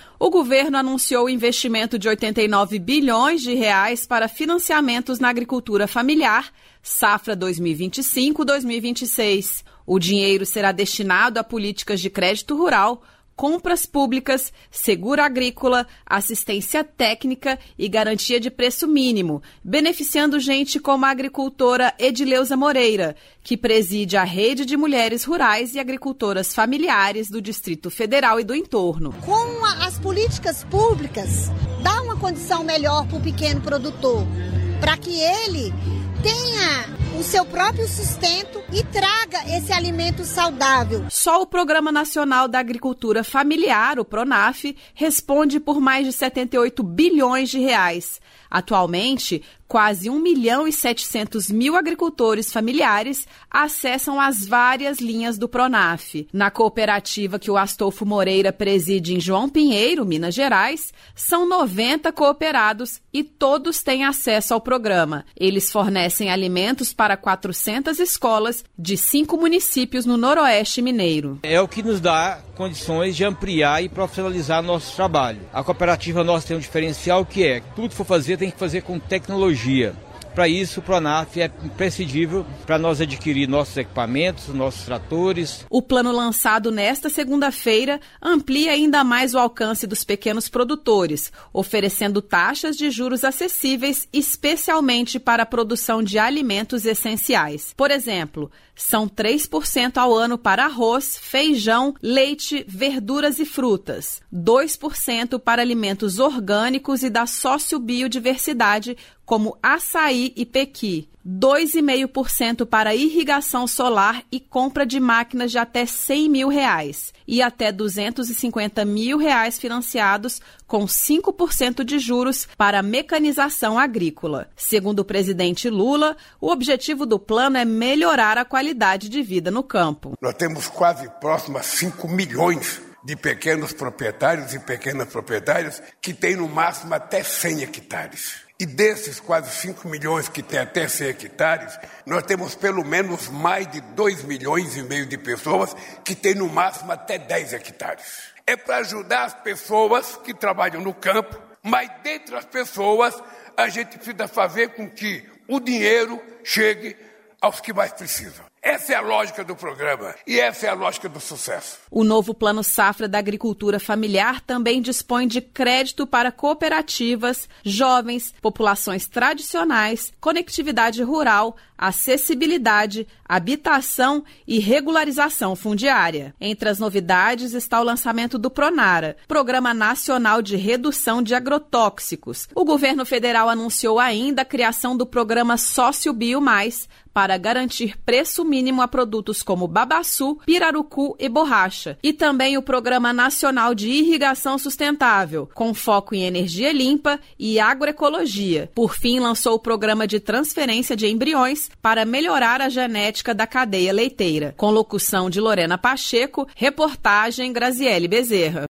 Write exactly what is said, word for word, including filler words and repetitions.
O governo anunciou o investimento de oitenta e nove bilhões de reais para financiamentos na agricultura familiar, safra dois mil e vinte e cinco a dois mil e vinte e seis. O dinheiro será destinado a políticas de crédito rural, compras públicas, seguro agrícola, assistência técnica e garantia de preço mínimo, beneficiando gente como a agricultora Edileuza Moreira, que preside a rede de mulheres rurais e agricultoras familiares do Distrito Federal e do entorno. Com as políticas públicas, dá uma condição melhor para o pequeno produtor, para que ele tenha o seu próprio sustento e traga esse alimento saudável. Só o Programa Nacional da Agricultura Familiar, o PRONAF, responde por mais de setenta e oito bilhões de reais. Atualmente, quase um milhão e setecentos mil agricultores familiares acessam as várias linhas do PRONAF. Na cooperativa que o Astolfo Moreira preside em João Pinheiro, Minas Gerais, são noventa cooperados e todos têm acesso ao programa. Eles fornecem alimentos para quatrocentas escolas de cinco municípios no Noroeste Mineiro. É o que nos dá condições de ampliar e profissionalizar nosso trabalho. A cooperativa nossa tem um diferencial que é, tudo que for fazer tem que fazer com tecnologia. Para isso, o PRONAF é imprescindível para nós adquirir nossos equipamentos, nossos tratores. O plano lançado nesta segunda-feira amplia ainda mais o alcance dos pequenos produtores, oferecendo taxas de juros acessíveis, especialmente para a produção de alimentos essenciais. Por exemplo, são três por cento ao ano para arroz, feijão, leite, verduras e frutas, dois por cento para alimentos orgânicos e da sociobiodiversidade, como açaí e pequi, dois vírgula cinco por cento para irrigação solar e compra de máquinas de até cem mil reais e até duzentos e cinquenta mil reais financiados com cinco por cento de juros para mecanização agrícola. Segundo o presidente Lula, o objetivo do plano é melhorar a qualidade de vida no campo. Nós temos quase próximo a cinco milhões de pequenos proprietários e pequenas proprietárias que têm no máximo até cem hectares. E desses quase cinco milhões que têm até cem hectares, nós temos pelo menos mais de dois milhões e meio de pessoas que têm no máximo até dez hectares. É para ajudar as pessoas que trabalham no campo, mas dentre as pessoas a gente precisa fazer com que o dinheiro chegue aos que mais precisam. Essa é a lógica do programa e essa é a lógica do sucesso. O novo Plano Safra da Agricultura Familiar também dispõe de crédito para cooperativas, jovens, populações tradicionais, conectividade rural, acessibilidade, habitação e regularização fundiária. Entre as novidades está o lançamento do PRONARA, Programa Nacional de Redução de Agrotóxicos. O governo federal anunciou ainda a criação do programa Sócio Bio Mais, para garantir preço mínimo a produtos como babaçu, pirarucu e borracha. E também o Programa Nacional de Irrigação Sustentável, com foco em energia limpa e agroecologia. Por fim, lançou o Programa de Transferência de Embriões para melhorar a genética da cadeia leiteira. Com locução de Lorena Pacheco, reportagem Graziele Bezerra.